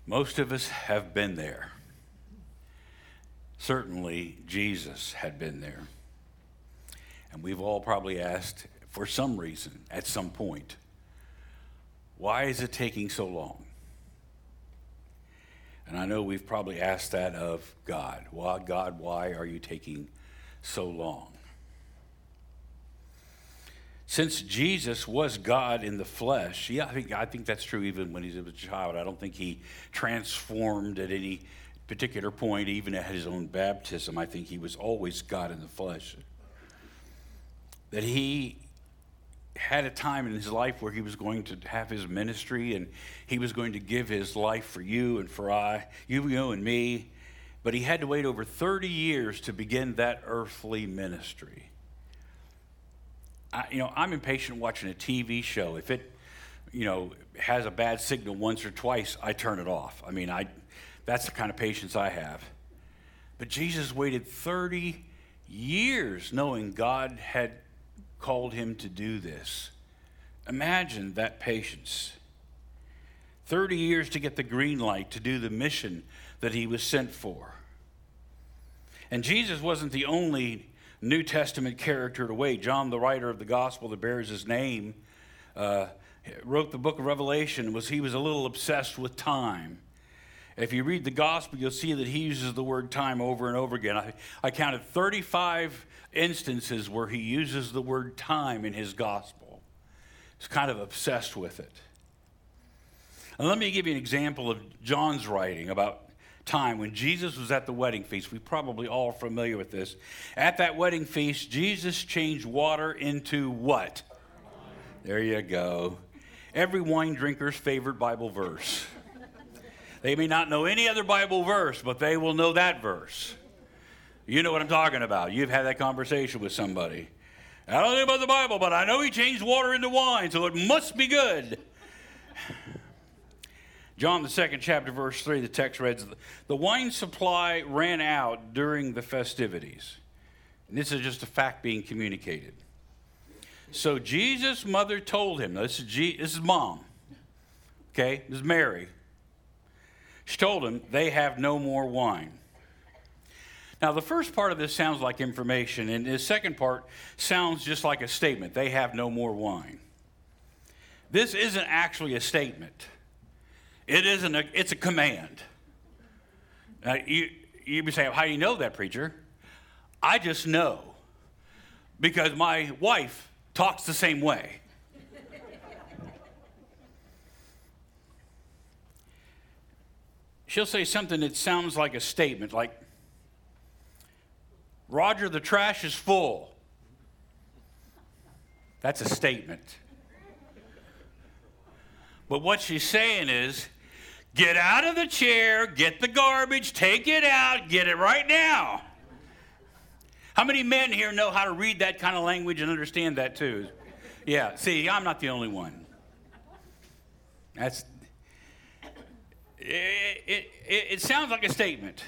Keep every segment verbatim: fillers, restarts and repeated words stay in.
Most of us have been there. Certainly, Jesus had been there. And we've all probably asked, for some reason, at some point, why is it taking so long? And I know we've probably asked that of God. Why, God, why are you taking so long? Since Jesus was God in the flesh, yeah, I think I think that's true even when he was a child. I don't think he transformed at any particular point, even at his own baptism. I think he was always God in the flesh. That he had a time in his life where he was going to have his ministry and he was going to give his life for you and for I, you, you and me. But he had to wait over thirty years to begin that earthly ministry. I, you know, I'm impatient watching a T V show. If it, you know, has a bad signal once or twice, I turn it off. I mean, I, that's the kind of patience I have. But Jesus waited thirty years knowing God had called him to do this. Imagine that patience. thirty years to get the green light to do the mission that he was sent for. And Jesus wasn't the only New Testament character to wait. John, the writer of the gospel that bears his name, uh, wrote the book of Revelation. Was he was a little obsessed with time. If you read the gospel, you'll see that he uses the word time over and over again. I, I counted thirty-five instances where he uses the word time in his gospel. He's kind of obsessed with it. And let me give you an example of John's writing about time. When Jesus was at the wedding feast, we probably all are familiar with this. At that wedding feast, Jesus changed water into what? There you go. Every wine drinker's favorite Bible verse. They may not know any other Bible verse, but they will know that verse. You know what I'm talking about. You've had that conversation with somebody. I don't know about the Bible, but I know he changed water into wine, so it must be good. John, the second chapter, verse three, the text reads, the wine supply ran out during the festivities. And this is just a fact being communicated. So Jesus' mother told him, now this is, G, this is mom, okay, this is Mary. She told him, they have no more wine. Now, the first part of this sounds like information, and the second part sounds just like a statement. They have no more wine. This isn't actually a statement. It isn't a, it's a command. Now, you, you be saying, how do you know that, preacher? I just know because my wife talks the same way. She'll say something that sounds like a statement, like, Roger, the trash is full. That's a statement. But what she's saying is, get out of the chair, get the garbage, take it out, get it right now. How many men here know how to read that kind of language and understand that too? Yeah, see, I'm not the only one. That's... It, it, it sounds like a statement.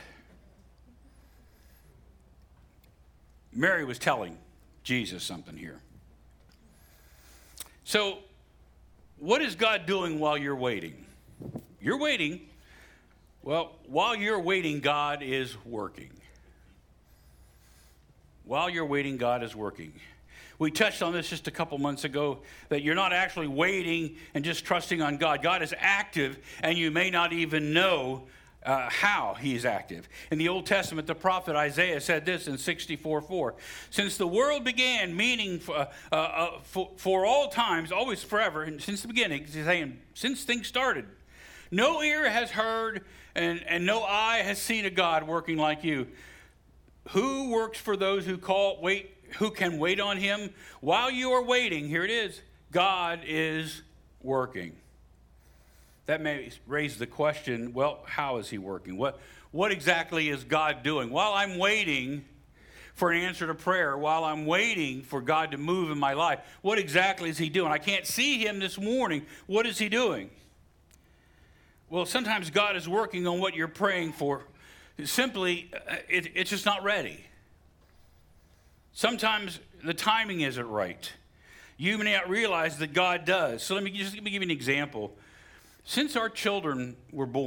Mary was telling Jesus something here. So, what is God doing while you're waiting? You're waiting. Well, while you're waiting, God is working. While you're waiting, God is working. We touched on this just a couple months ago, that you're not actually waiting and just trusting on God. God is active, and you may not even know uh, how he is active. In the Old Testament, the prophet Isaiah said this in sixty-four four. Since the world began, meaning for, uh, uh, for, for all times, always forever, and since the beginning, he's saying, since things started, no ear has heard and, and no eye has seen a God working like you. Who works for those who call, wait, who can wait on him? While you are waiting, here it is, God is working. That may raise the question, well, how is he working? What, what exactly is God doing? While I'm waiting for an answer to prayer, while I'm waiting for God to move in my life, what exactly is he doing? I can't see him this morning. What is he doing? Well, sometimes God is working on what you're praying for. Simply, it, it's just not ready. Sometimes the timing isn't right. You may not realize that God does. So let me just let me give you an example. Since our children were born,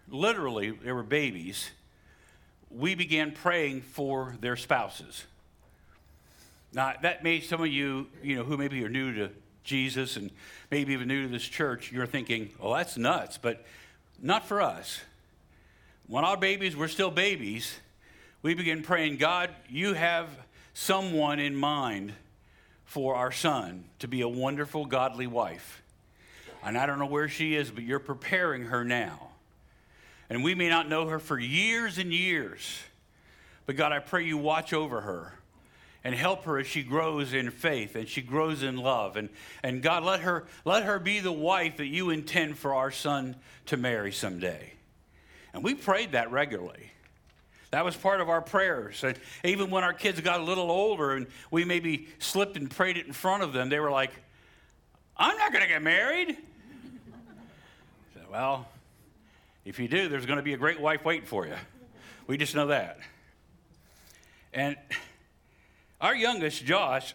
literally, they were babies, we began praying for their spouses. Now, that made some of you, you know, who maybe are new to Jesus and maybe even new to this church, you're thinking, well, that's nuts, but not for us. When our babies were still babies, we began praying, God, you have someone in mind for our son to be a wonderful, godly wife. And I don't know where she is, but you're preparing her now. And we may not know her for years and years, but God, I pray you watch over her and help her as she grows in faith and she grows in love. And, and God, let her, let her be the wife that you intend for our son to marry someday. And we prayed that regularly. That was part of our prayers. And even when our kids got a little older and we maybe slipped and prayed it in front of them, they were like, I'm not going to get married. I said, well, if you do, there's going to be a great wife waiting for you. We just know that. And our youngest, Josh,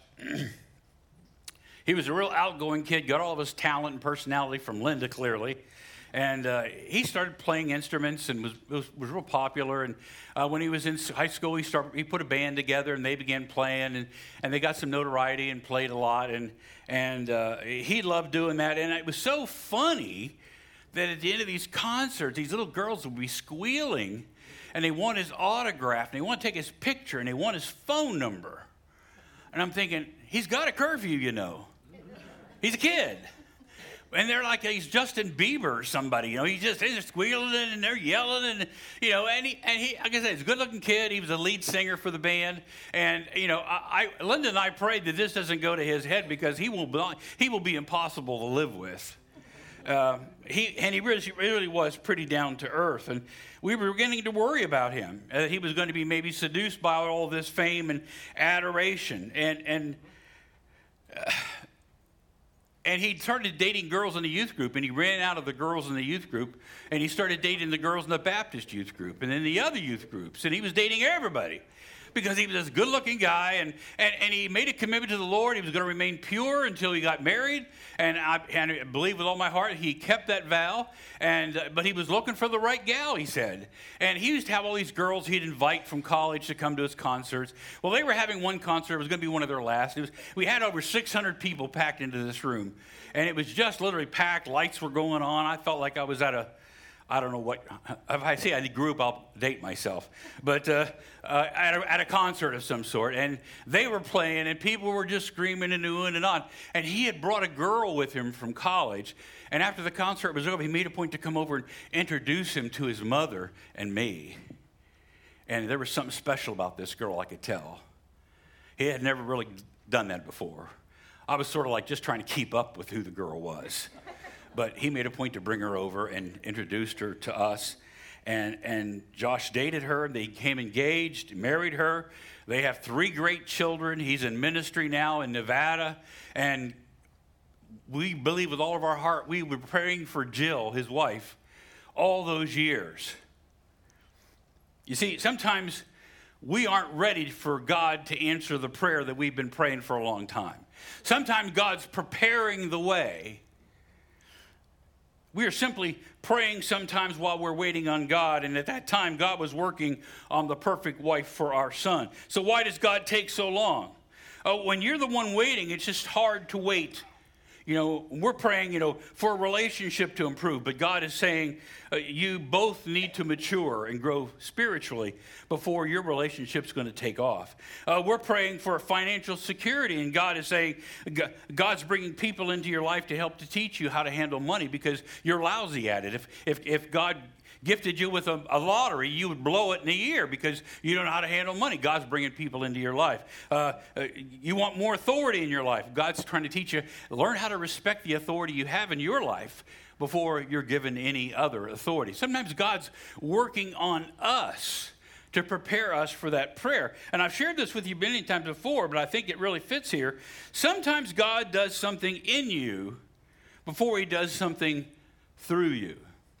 he was a real outgoing kid, got all of his talent and personality from Linda, clearly. And uh, he started playing instruments and was was, was real popular. And uh, when he was in high school, he started he put a band together and they began playing, and, and they got some notoriety and played a lot. And and uh, he loved doing that. And it was so funny that at the end of these concerts, these little girls would be squealing, and they want his autograph, and they want to take his picture, and they want his phone number. And I'm thinking, he's got a curfew, you know. He's a kid. And they're like he's Justin Bieber or somebody, you know. He's just they're squealing and they're yelling, and you know, and he and he like I said, he's a good-looking kid. He was a lead singer for the band, and you know, I, I Linda and I prayed that this doesn't go to his head because he will be, he will be impossible to live with. Uh, he and he really really was pretty down to earth, and we were beginning to worry about him. Uh, he was going to be maybe seduced by all this fame and adoration, and and. Uh, And he started dating girls in the youth group, and he ran out of the girls in the youth group, and he started dating the girls in the Baptist youth group and then the other youth groups, and he was dating everybody because he was this good-looking guy, and, and, and he made a commitment to the Lord. He was going to remain pure until he got married, and I, and I believe with all my heart he kept that vow, and uh, but he was looking for the right gal, he said. And he used to have all these girls he'd invite from college to come to his concerts. Well, they were having one concert. It was going to be one of their last. It was, we had over six hundred people packed into this room, and it was just literally packed. Lights were going on. I felt like I was at a I don't know what, if I say I grew up, I'll date myself, but uh, uh, at, a, at a concert of some sort, and they were playing, and people were just screaming and oohing and on, and he had brought a girl with him from college, and after the concert was over, he made a point to come over and introduce him to his mother and me, and there was something special about this girl, I could tell. He had never really done that before. I was sort of like just trying to keep up with who the girl was. But he made a point to bring her over and introduced her to us. And, and Josh dated her. They became engaged, married her. They have three great children. He's in ministry now in Nevada. And we believe with all of our heart, we were praying for Jill, his wife, all those years. You see, sometimes we aren't ready for God to answer the prayer that we've been praying for a long time. Sometimes God's preparing the way. We are simply praying sometimes while we're waiting on God, and at that time, God was working on the perfect wife for our son. So why does God take so long? Uh, when you're the one waiting, it's just hard to wait. You know, we're praying, you know, for a relationship to improve, but God is saying uh, you both need to mature and grow spiritually before your relationship's going to take off. Uh, we're praying for financial security, and God is saying God's bringing people into your life to help to teach you how to handle money because you're lousy at it. If if if God gifted you with a, a lottery, you would blow it in a year because you don't know how to handle money. God's bringing people into your life. Uh, uh, you want more authority in your life. God's trying to teach you, learn how to respect the authority you have in your life before you're given any other authority. Sometimes God's working on us to prepare us for that prayer. And I've shared this with you many times before, but I think it really fits here. Sometimes God does something in you before he does something through you.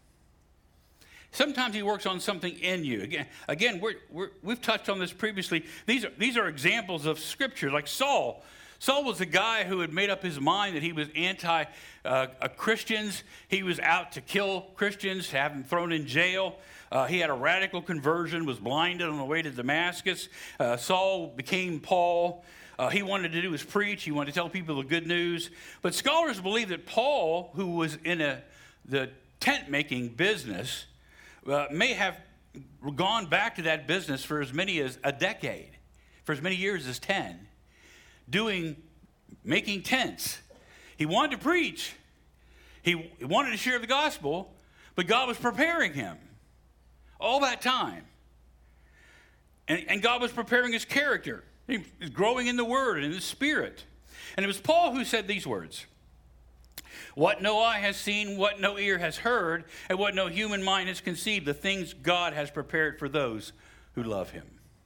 Sometimes he works on something in you. Again, again we're, we're, we've touched on this previously. These are, these are examples of Scripture, like Saul. Saul was a guy who had made up his mind that he was anti-Christians. Uh, he was out to kill Christians, have them thrown in jail. Uh, he had a radical conversion, was blinded on the way to Damascus. Uh, Saul became Paul. Uh, he wanted to do his preach. He wanted to tell people the good news. But scholars believe that Paul, who was in a, the tent-making business, uh, may have gone back to that business for as many as a decade, for as many years as ten. Doing, making tents. He wanted to preach. He wanted to share the gospel, but God was preparing him all that time. And, and God was preparing his character. He was growing in the word and in the spirit. And it was Paul who said these words. What no eye has seen, what no ear has heard, and what no human mind has conceived, the things God has prepared for those who love him.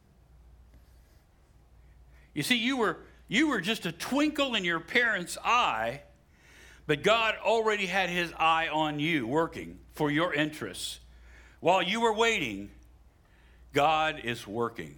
You see, you were You were just a twinkle in your parents' eye, but God already had his eye on you, working for your interests. While you were waiting, God is working.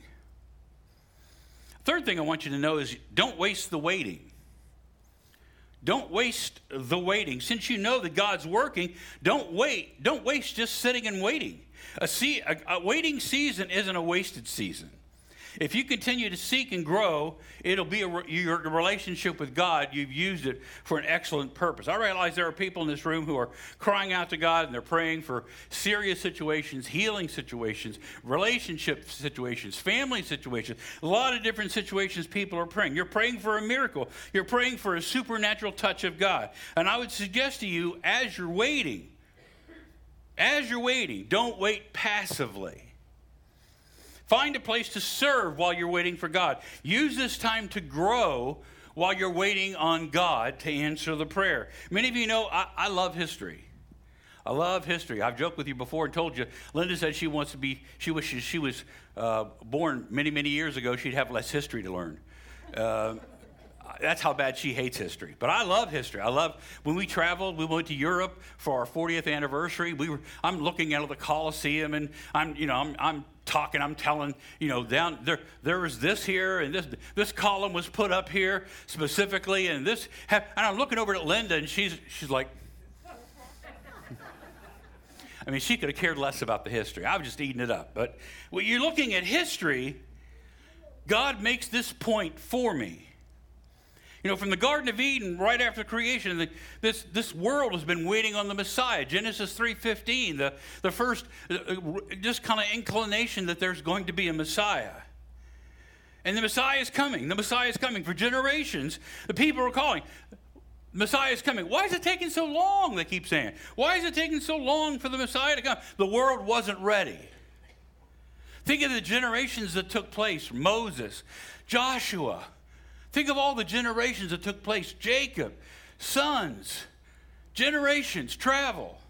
Third thing I want you to know is don't waste the waiting. Don't waste the waiting. Since you know that God's working, don't wait. Don't waste just sitting and waiting. A, see, a, a waiting season isn't a wasted season. If you continue to seek and grow, it'll be a, your relationship with God. You've used it for an excellent purpose. I realize there are people in this room who are crying out to God and they're praying for serious situations, healing situations, relationship situations, family situations. A lot of different situations people are praying. You're praying for a miracle. You're praying for a supernatural touch of God. And I would suggest to you, as you're waiting, as you're waiting, don't wait passively. Find a place to serve while you're waiting for God. Use this time to grow while you're waiting on God to answer the prayer. Many of you know I, I love history. I love history. I've joked with you before and told you, Linda said she wants to be, she wishes she was uh, born many, many years ago. She'd have less history to learn. Uh, That's how bad she hates history. But I love history. I love, when we traveled, we went to Europe for our fortieth anniversary. We were, I'm looking at the Colosseum, and I'm, you know, I'm, I'm talking, I'm telling, you know, down there, there was this here, and this, this column was put up here specifically, and this, and I'm looking over at Linda, and she's, she's like, I mean, she could have cared less about the history. I was just eating it up. But when you're looking at history, God makes this point for me. You know, from the Garden of Eden, right after creation, the, this, this world has been waiting on the Messiah. Genesis three fifteen, the, the first uh, just kind of inclination that there's going to be a Messiah. And the Messiah is coming. The Messiah is coming. For generations, the people are calling, Messiah is coming. Why is it taking so long, they keep saying? Why is it taking so long for the Messiah to come? The world wasn't ready. Think of the generations that took place. Moses, Joshua. Think of all the generations that took place. Jacob, sons, generations, travel.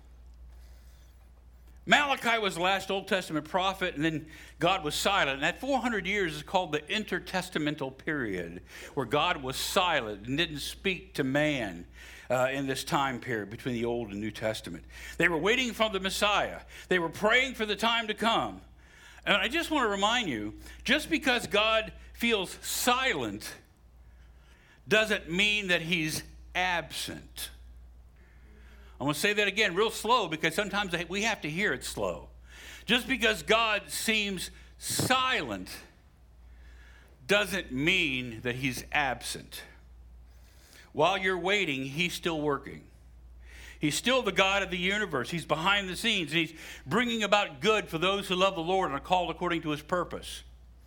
Malachi was the last Old Testament prophet, and then God was silent. And that four hundred years is called the intertestamental period, where God was silent and didn't speak to man uh, in this time period between the Old and New Testament. They were waiting for the Messiah. They were praying for the time to come. And I just want to remind you, just because God feels silent doesn't mean that he's absent. I'm going to say that again real slow because sometimes we have to hear it slow. Just because God seems silent doesn't mean that he's absent. While you're waiting, he's still working. He's still the God of the universe. He's behind the scenes. He's bringing about good for those who love the Lord and are called according to his purpose.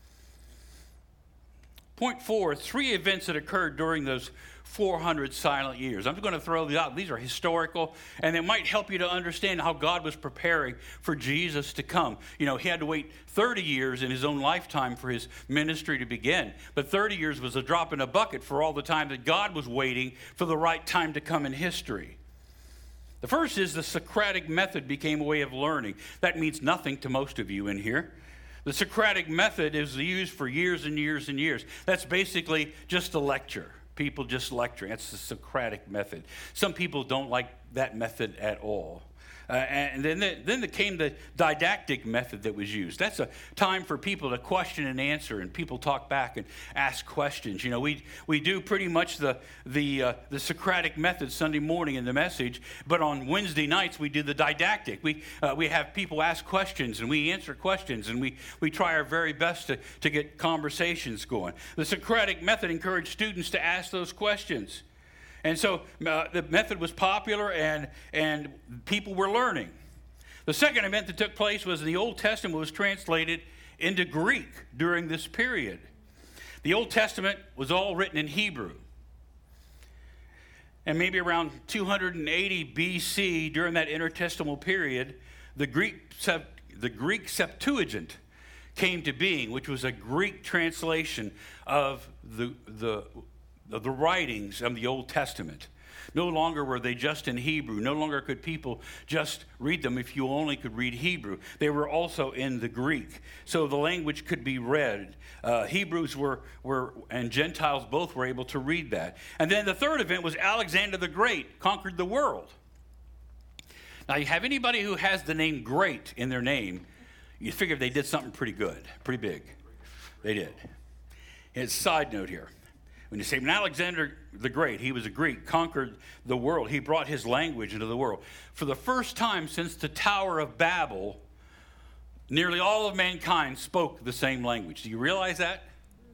Point four, three events that occurred during those four hundred silent years. I'm going to throw these out. These are historical, and it might help you to understand how God was preparing for Jesus to come. You know, he had to wait thirty years in his own lifetime for his ministry to begin. But thirty years was a drop in a bucket for all the time that God was waiting for the right time to come in history. The first is the Socratic method became a way of learning. That means nothing to most of you in here. The Socratic method is used for years and years and years. That's basically just a lecture. People just lecturing. That's the Socratic method. Some people don't like that method at all. Uh, and then, the, then there came the didactic method that was used. That's a time for people to question and answer, and people talk back and ask questions. You know, we we do pretty much the the uh, the Socratic method Sunday morning in the message, but on Wednesday nights we do the didactic. We uh, we have people ask questions and we answer questions, and we we try our very best to to get conversations going. The Socratic method encouraged students to ask those questions. And so uh, the method was popular, and, and people were learning. The second event that took place was the Old Testament was translated into Greek during this period. The Old Testament was all written in Hebrew. And maybe around two hundred eighty B C, during that intertestamental period, the Greek, the Greek Septuagint came to being, which was a Greek translation of the the of the writings of the Old Testament. No longer were they just in Hebrew. No longer could people just read them if you only could read Hebrew. They were also in the Greek, so the language could be read. Uh, Hebrews were, were, and Gentiles both were able to read that. And then the third event was Alexander the Great conquered the world. Now, you have anybody who has the name Great in their name, you figure they did something pretty good, pretty big. They did. And it's a side note here. When you say, when Alexander the Great, he was a Greek, conquered the world. He brought his language into the world. For the first time since the Tower of Babel, nearly all of mankind spoke the same language. Do you realize that?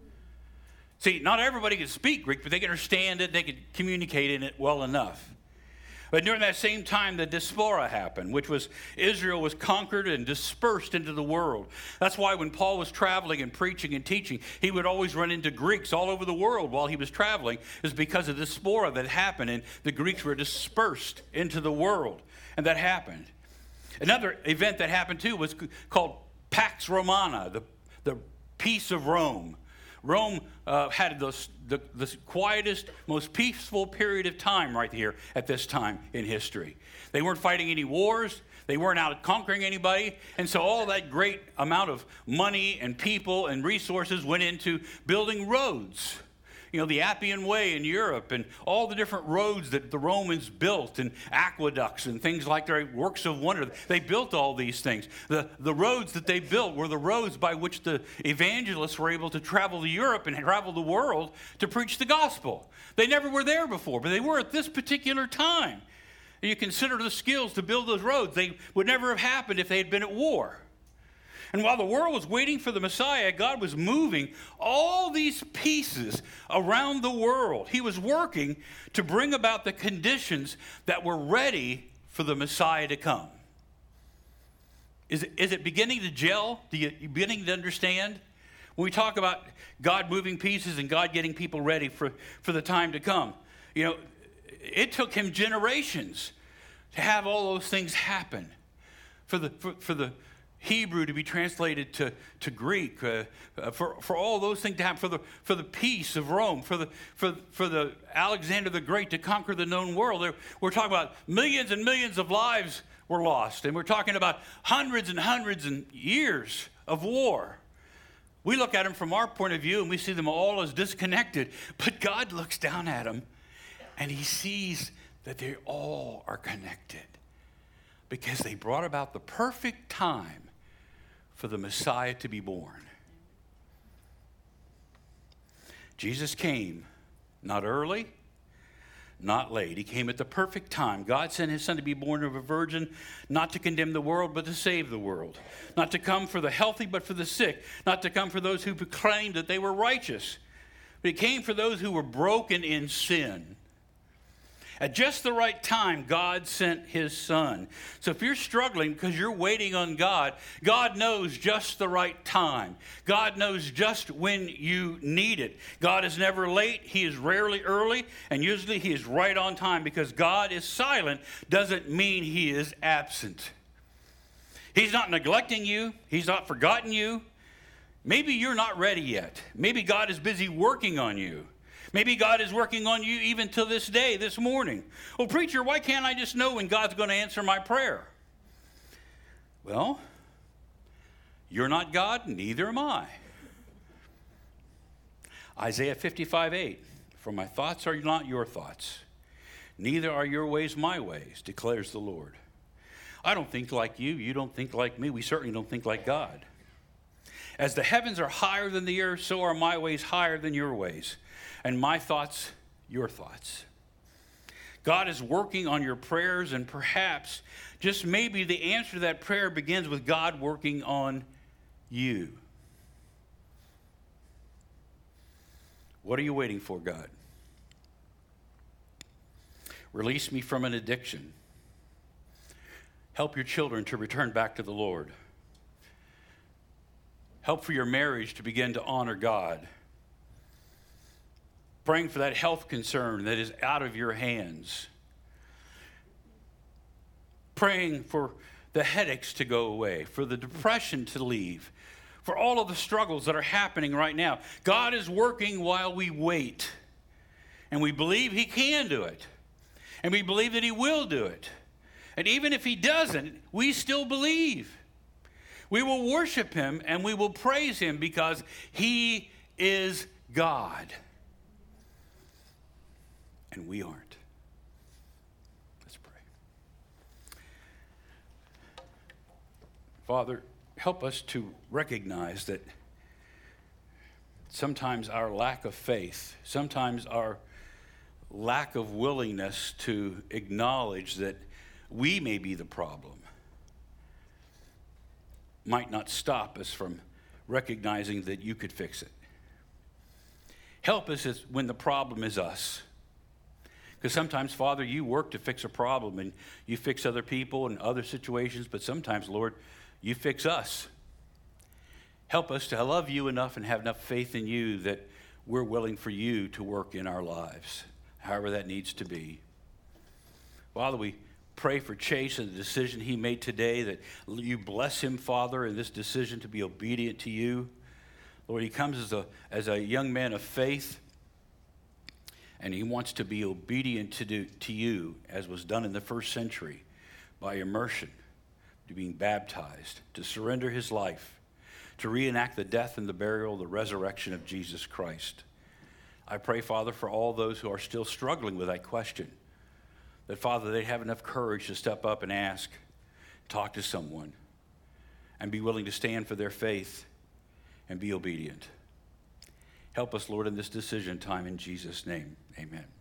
See, not everybody could speak Greek, but they could understand it. They could communicate in it well enough. But during that same time, the diaspora happened, which was Israel was conquered and dispersed into the world. That's why when Paul was traveling and preaching and teaching, he would always run into Greeks all over the world while he was traveling. It was because of the diaspora that happened, and the Greeks were dispersed into the world, and that happened. Another event that happened too was called Pax Romana, the, the peace of Rome. Rome uh, had the, the, the quietest, most peaceful period of time right here at this time in history. They weren't fighting any wars. They weren't out conquering anybody. And so all that great amount of money and people and resources went into building roads. You know, the Appian Way in Europe and all the different roads that the Romans built and aqueducts and things like their works of wonder. They built all these things. The, the roads that they built were the roads by which the evangelists were able to travel to Europe and travel the world to preach the gospel. They never were there before, but they were at this particular time. And you consider the skills to build those roads. They would never have happened if they had been at war. And while the world was waiting for the Messiah, God was moving all these pieces around the world. He was working to bring about the conditions that were ready for the Messiah to come. Is it, is it beginning to gel? Do you, you beginning to understand? When we talk about God moving pieces and God getting people ready for, for the time to come, you know, it took him generations to have all those things happen. For the for, for the Hebrew to be translated to, to Greek, uh, uh, for, for all those things to happen, for the, for the peace of Rome, for the, for, for the Alexander the Great to conquer the known world. There, we're talking about millions and millions of lives were lost, and we're talking about hundreds and hundreds of years of war. We look at them from our point of view, and we see them all as disconnected, but God looks down at them, and he sees that they all are connected because they brought about the perfect time for the Messiah to be born. Jesus came not early, not late. He came at the perfect time. God sent his son to be born of a virgin, not to condemn the world, but to save the world. Not to come for the healthy, but for the sick. Not to come for those who proclaimed that they were righteous. But he came for those who were broken in sin. At just the right time, God sent his son. So if you're struggling because you're waiting on God, God knows just the right time. God knows just when you need it. God is never late. He is rarely early. And usually he is right on time, because God is silent doesn't mean he is absent. He's not neglecting you. He's not forgotten you. Maybe you're not ready yet. Maybe God is busy working on you. Maybe God is working on you even to this day, this morning. Well, preacher, why can't I just know when God's going to answer my prayer? Well, you're not God, neither am I. Isaiah fifty-five eight, for my thoughts are not your thoughts, neither are your ways my ways, declares the Lord. I don't think like you. You don't think like me. We certainly don't think like God. As the heavens are higher than the earth, so are my ways higher than your ways, and my thoughts your thoughts. God is working on your prayers, and perhaps, just maybe, the answer to that prayer begins with God working on you. What are you waiting for, God? Release me from an addiction. Help your children to return back to the Lord. Help for your marriage to begin to honor God. Praying for that health concern that is out of your hands. Praying for the headaches to go away, for the depression to leave, for all of the struggles that are happening right now. God is working while we wait. And we believe he can do it. And we believe that he will do it. And even if he doesn't, we still believe. We will worship him and we will praise him because he is God. And we aren't. Let's pray. Father, help us to recognize that sometimes our lack of faith, sometimes our lack of willingness to acknowledge that we may be the problem might not stop us from recognizing that you could fix it. Help us as when the problem is us. Because sometimes, Father, you work to fix a problem and you fix other people and other situations, but sometimes, Lord, you fix us. Help us to love you enough and have enough faith in you that we're willing for you to work in our lives, however that needs to be. Father, we pray for Chase and the decision he made today, that you bless him, Father, in this decision to be obedient to you. Lord, he comes as a, as a young man of faith, and he wants to be obedient to, do, to you, as was done in the first century, by immersion, to being baptized, to surrender his life, to reenact the death and the burial, the resurrection of Jesus Christ. I pray, Father, for all those who are still struggling with that question, that, Father, they have enough courage to step up and ask, talk to someone, and be willing to stand for their faith and be obedient. Help us, Lord, in this decision time in Jesus' name. Amen.